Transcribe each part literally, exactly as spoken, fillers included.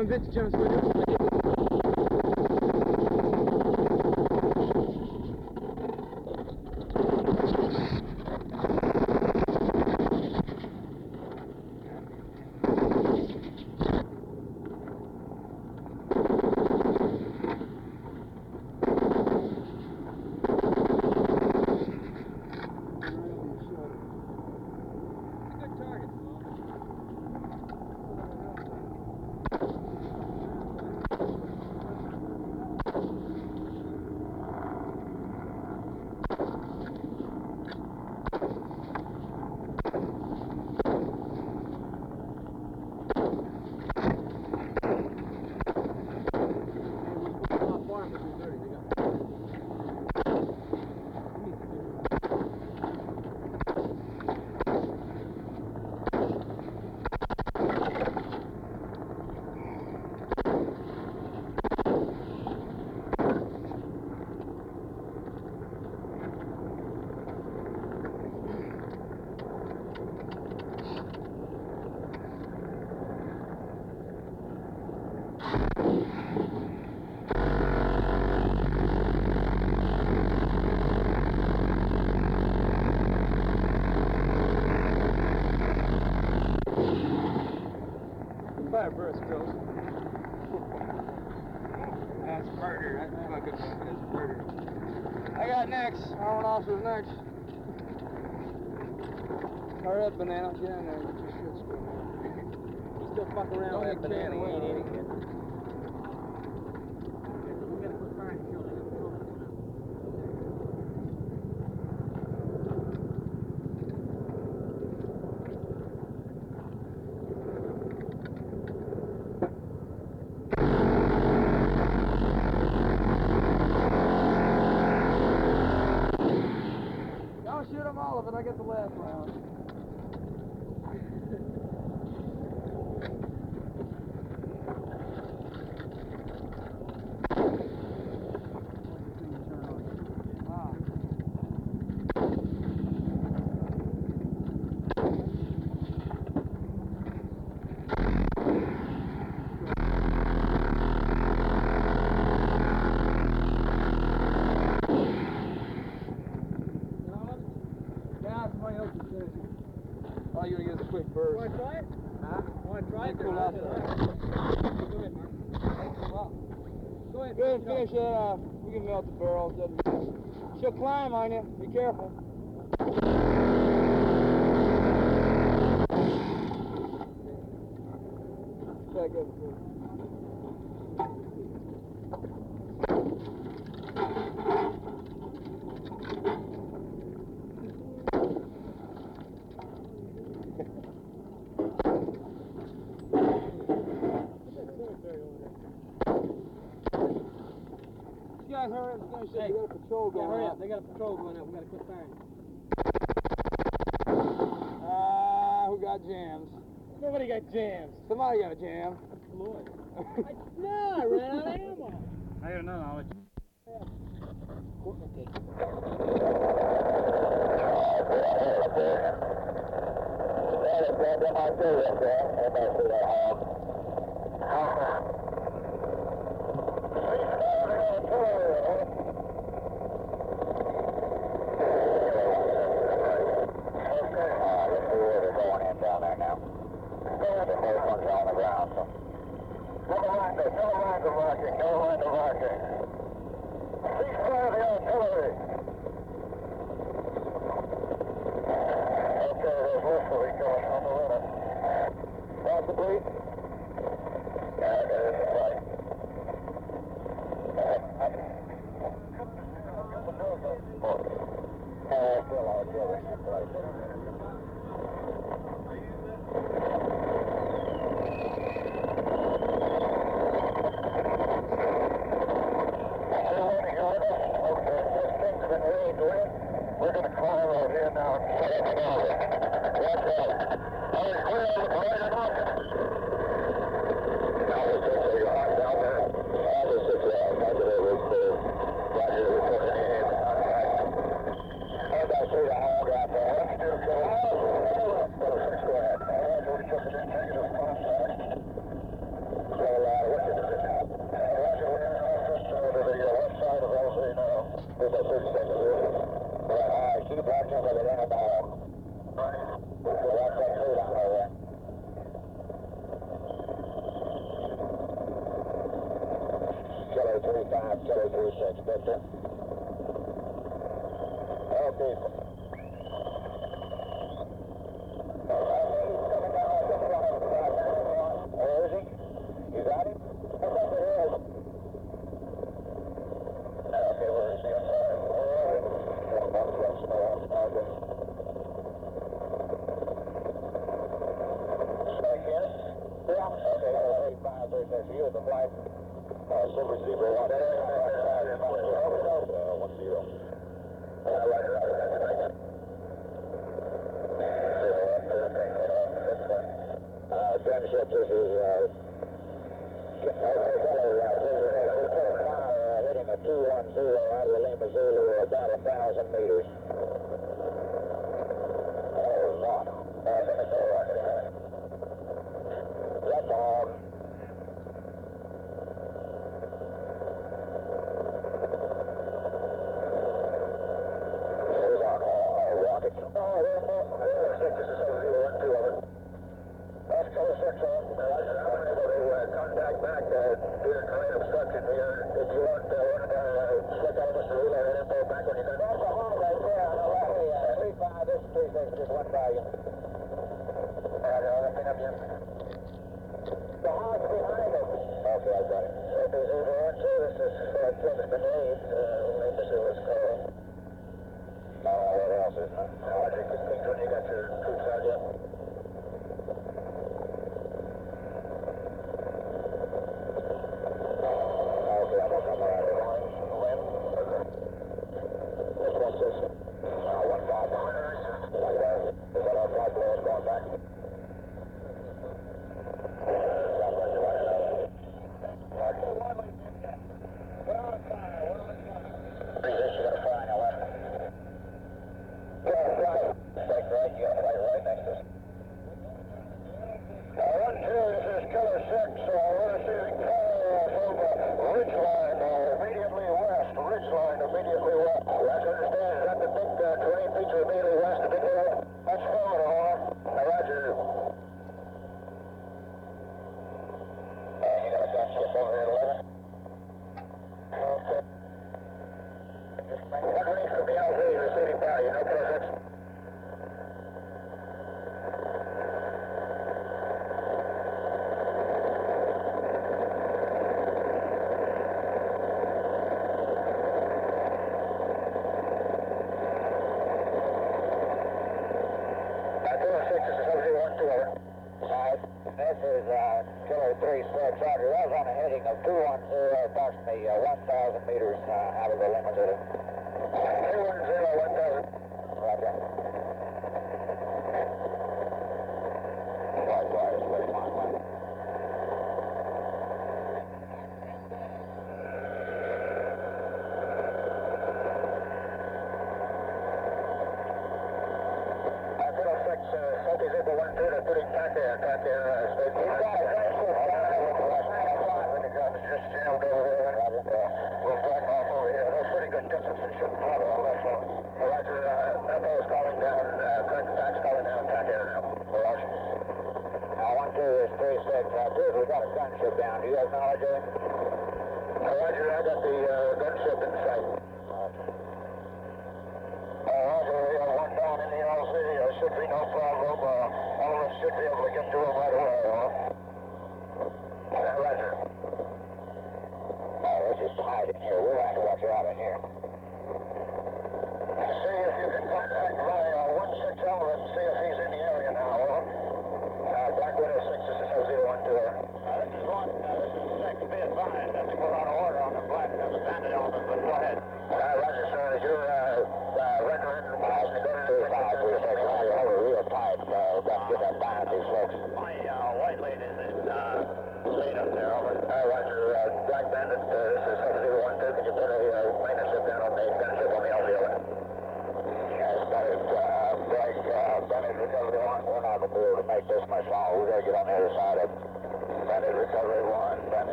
of a bitch jumps with it. Burst, Joe. That's murder. That's fucking that's murder. I got next. Arnold officer's next. Hurry up, Banana. Get in there and get your shit straight. You still fucking around with that banana. You ain't eating it. We gotta put fire in the kill. Shoot them all of it, I get the last round. Ah. Oh, you're gonna get a quick burst. Want to try it? Huh? Want to try it? Cool out there. Go ahead, Mark. Go ahead. Go ahead and finish that off. We can melt the barrels. She'll climb on you. Be careful. Back up, please. You guys hurry up and finish it. Hey, We got a patrol going yeah, hurry on. up. They got a patrol going up. We got to quit firing. Ah, uh, who got jams? Nobody got jams. Somebody got a jam. Lloyd. I, no, I ran out of ammo. I don't know. I'll let you. Roger.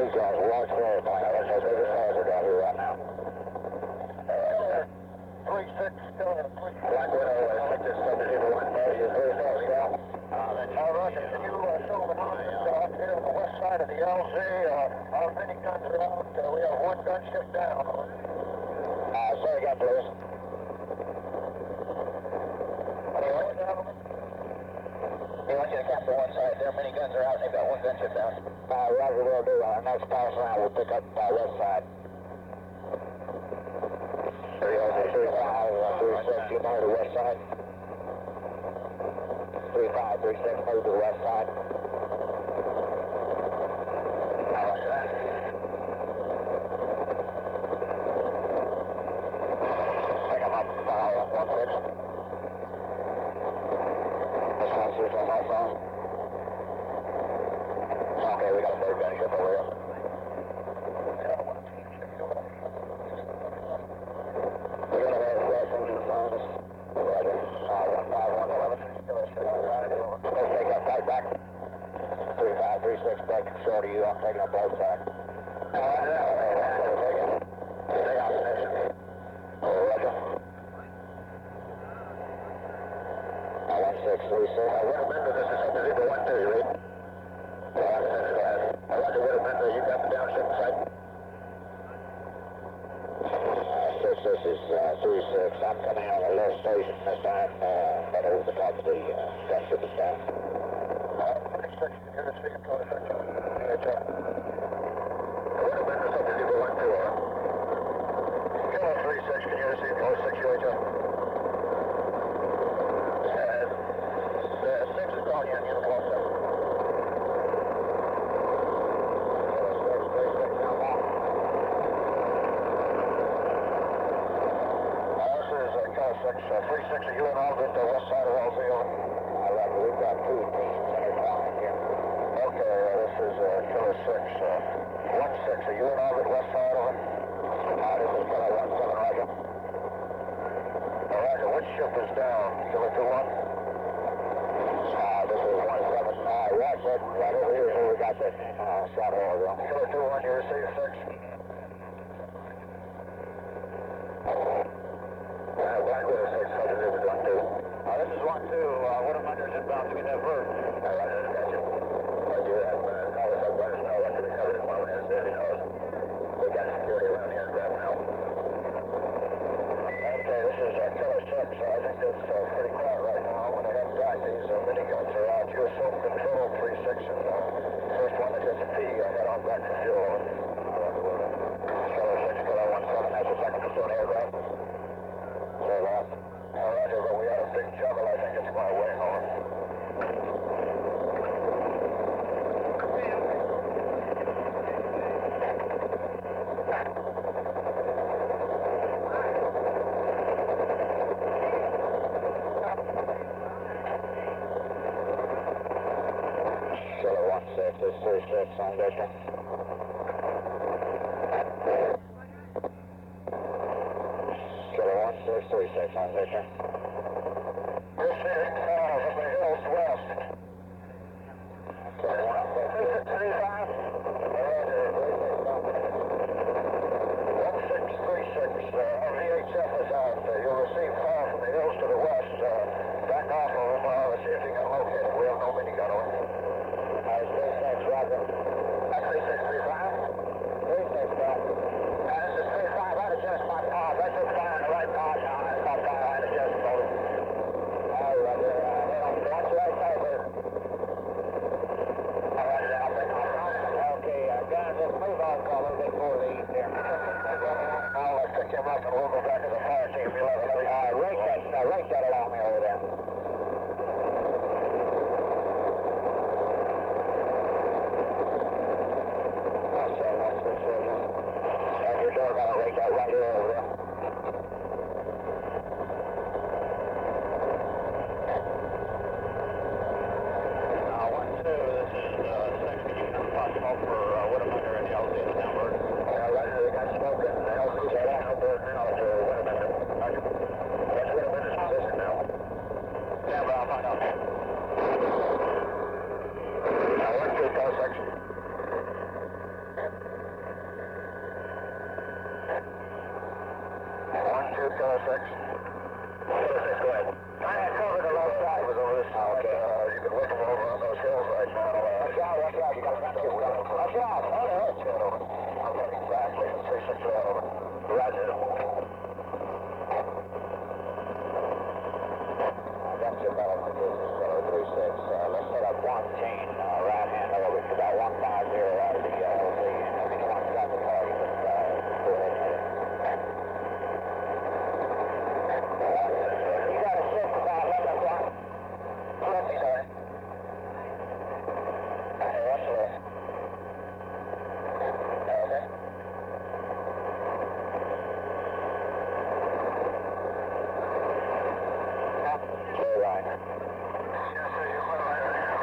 Charles, large flare plane. That's our biggest hazard out here right now. three six, still in three. Black Widow, I think this subject zero one thirty is very far south. Uh, that's all right. Can you uh, show the uh, up here on the west side of the L Z? Uh, our mini guns are out. Uh, we have one gunship down. Uh, say again, please. He wants you to capture one side. Their mini guns are out and they've got one gunship down. Uh, Roger, will do. Our next pass around, we'll pick up uh, west side. three five, three six, you know, the west side. three five, three six, move to the west side. How much of that? Pick him up, uh, one six. This one switch on my phone. Okay, we got a third gunship over here. We got a lot of flash engine phones. Roger. Uh, one five one eleven. Let's take that right back. three five three six back. Short of you. I'm taking up both sides. Uh, Stay on position. Oh, Roger. Uh, one six three six. Uh, Wintermender, this is something zero one two, you read? Uh, one six, go ahead. Uh, Roger, Wintermender, you got the downship site? This is uh, three six. I'm coming on the left station this time, uh, right over the top of the uh, gunship is down. Uh, three six, you're the speaker code, H R. Wintermender, something zero one two, uh. Kilo three six, can you receive code six U H R? Uh, the six is calling you on uniform seven. six, uh, three six, are you in all at the west side of L Z? All right, we've got two teams intertwined here. Okay, uh, this is uh, Killer six, uh, one six, are you in all at west side of it? Uh, this is Killer one seven, Roger. Uh, Roger, which ship is down? Killer two one? Uh, this is one seven, uh, right, right, right over here is where we got this, uh, shot hole. Killer two one, you receive six? Black Widow six, this is one two. Uh, this is one two, uh, Wintermender's inbound to get that bird. All right, I got you. I do have, uh, call us up, let us know what to recover this moment is, as he knows. We got security around here in Grab now. Okay, this is, uh, Killer six, uh, I think it's, uh, pretty quiet right now. When I have got these, uh, miniguns are out. You assume control, three six, and, uh, first one that hits a P, I got on back to fuel. Killer six, Killer one seven, that's the second pursuit aircraft. So, uh, all right, but we had a big trouble. I think it's my way home. Killer one six, this is three six on distance. There's three six on Victor. You're seeing uh, from the hills west. three five? one six three six, uh, V H F is out. Uh, you'll receive fire from the hills to the west. Uh, back off of them, uh, see if you can locate it. We have no minigun on it. Uh, three six, Roger. That's three six three five? three six, uh, this is three five. I'd adjust my pause. I took fire on the right pause now. I thought fire I'd adjust both. All right, uh, watch the right side there. All right, I'll bring my phone. Okay, uh, guys, let's move on for a little bit more of these here. I'll uh, pick him up and we'll go back to the fire team. All right, rake that, uh, rake that along me over there. Your door got to rake that right here over there. Uh, one two, this is uh, second unit possible for uh, Wintermender and the L Z at Townburg. All right, they got smoke in the L Z's at Townburg now to Wintermender. Roger. That's Wintermender's position now. Yeah, but I'll find out. Now, one two, call section. six. Kilo six, go ahead. I had covered the low side. It was over this side. Okay, uh, you can whip them over on those hills right now. Uh, watch out, watch out. You got a friend coming. Watch out. Oh, no. Okay, exactly. three six, over. Roger. That's your battle conditions, uh, three six. Uh, let's set up one chain, uh, right hand over to about one five zero out of the uh, L Z. And if anyone's got the target, just uh, go ahead and hit it. You got a shift about eleven o'clock. Let me know it. Okay, what's the list? Okay. Clear right. Yes, sir, you're clear right right now.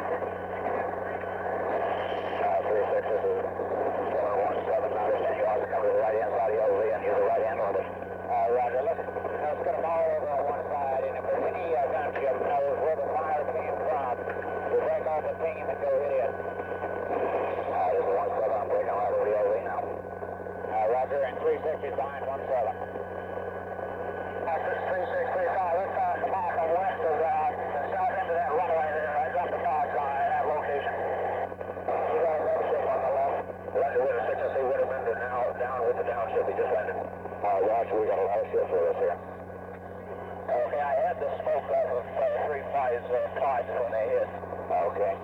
Uh, three six, this is one one seven. Now, understand you always come to the right hand side of the L Z and use the right hand on it. Uh, Roger, let's, let's get them all over on one side, and if there's any uh, gunship knows where the fire came from, we'll break off the team and go hit it. Uh, this is one seven, I'm breaking right over the L Z now. Uh, Roger, and three six is behind one seven. Uh, this is three six three five, let's uh, come off on west of uh, the south end of that runway there. I dropped the box on at that location. You got a downshift on the left. Roger, with a six S C would have been now down with the downshift, he just landed. Uh, Roger, we got a lot of shift for us here. Okay, I had the smoke off of uh, three five's uh, pods when they hit. Okay.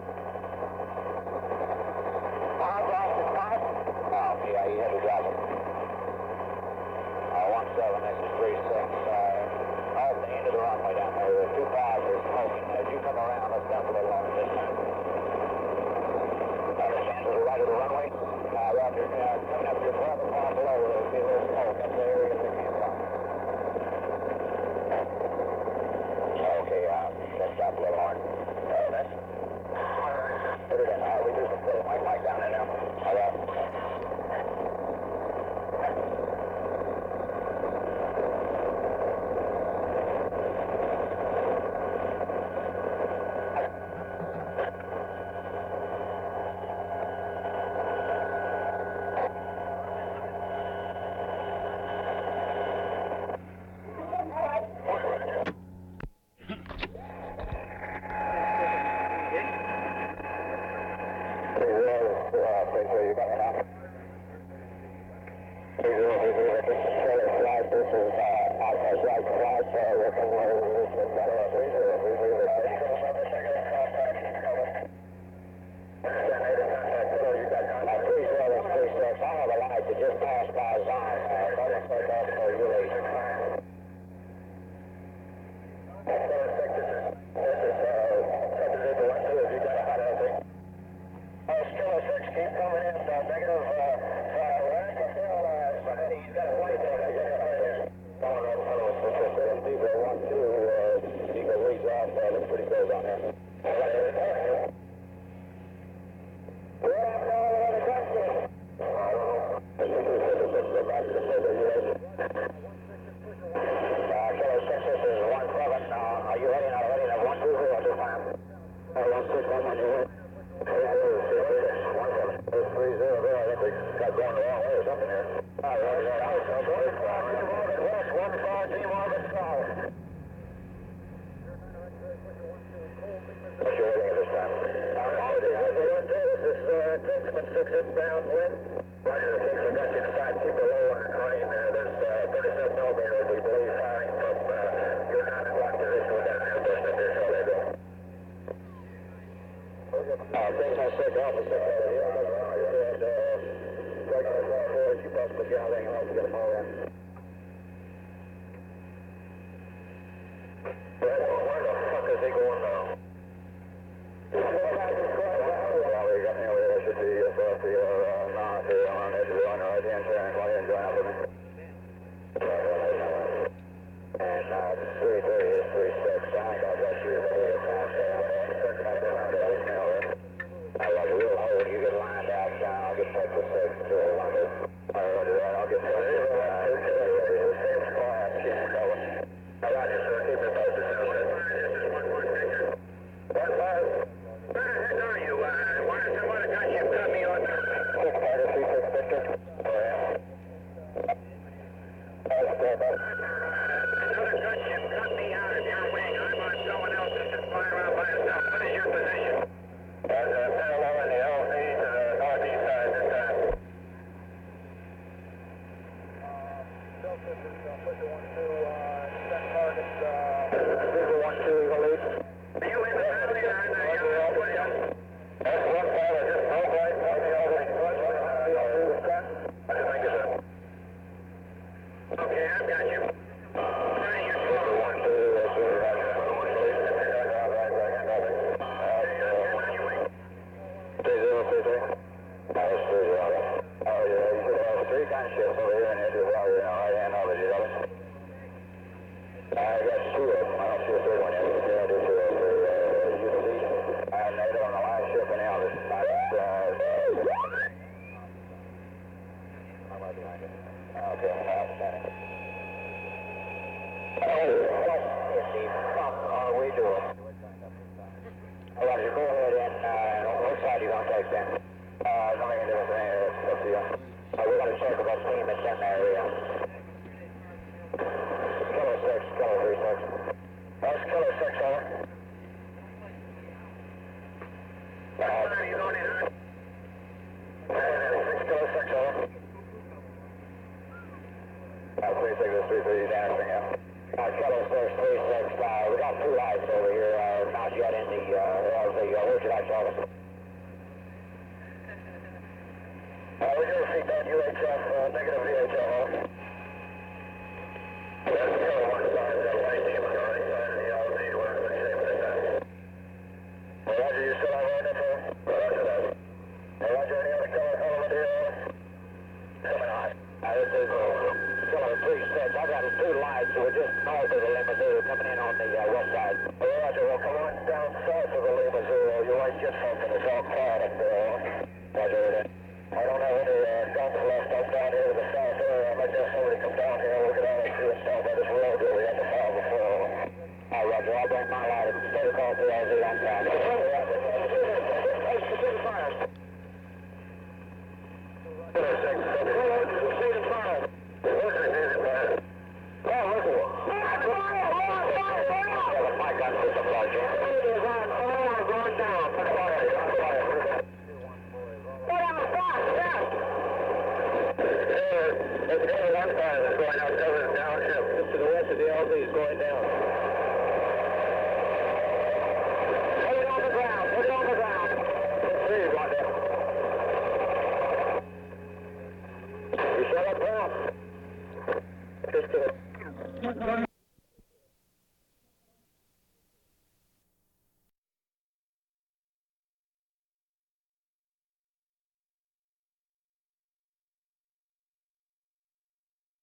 Pod lost his pod? Oh, yeah, he had to drop it. Uh, one seven, this is three six. Uh, off the end of the runway down there, the two pods are smoking. As you come around, let's dump a little on it this time. Uh, the hands to the right of the runway. Uh, Roger, uh, coming up your twelve o'clock below, there'll be a little smoke. That's the area that came from. Okay, uh, let's stop a little hard. Uh, that's... Put it in, uh, we do some little mic mic down there now. All right. three gunships over here in the edge of the valley here now, right hand of it, you know. I got two of them. I don't see a third one yet. Yeah, I do too. For uh, U T V. And they're on the last ship in Elvis. That's, uh... I'm right behind you. Okay, outstanding. Oh, what in the fuck are we doing? All right, you go ahead and, uh, which side are you going to take then? Uh, don't make any difference in here. It's up to you. Uh, we got to check about steam that's in there, yeah. Kilo six, Kilo three six. That's Kilo six, over. Uh, six, Kilo six, over. Uh, three six is three three, Anderson, yeah. Uh, Kilo six, three six, uh, we got two lights over here, uh, not yet in the, uh, the, uh, where'd you like to office? Uh, we do see that U H F, uh, negative V H F, huh? That's Kilo one side, the white team on the right side of the L Z, we're in good shape with that. Well, Roger, you still have right info? Roger that. Well, Roger, any other color element here? Coming on. Uh, this is, uh, Kilo three six, I got two lights, so we're just north of the Limazoo, coming in on the, uh, west side. Well, Roger, we'll come on down south of the Limazoo, you might get something, it's all quiet up there, Roger that. I don't have any uh, guns left up down here to the south area. I might have somebody come down here and look at all and see what's down by this road that we had to file before. All right, Roger, I'll bring my light. It's state of call three L Z on time. Hey, proceed to fire. Proceed to fire. Where's the news fire? Oh, where's the one? My gun system, Roger. It is on all going down. Fire, fire. It's Kilo one side that's going out over the downship. Just to the west of the L Z is going down. Put it on the ground. Put it on the ground. See you, Roger. You shut up, pal.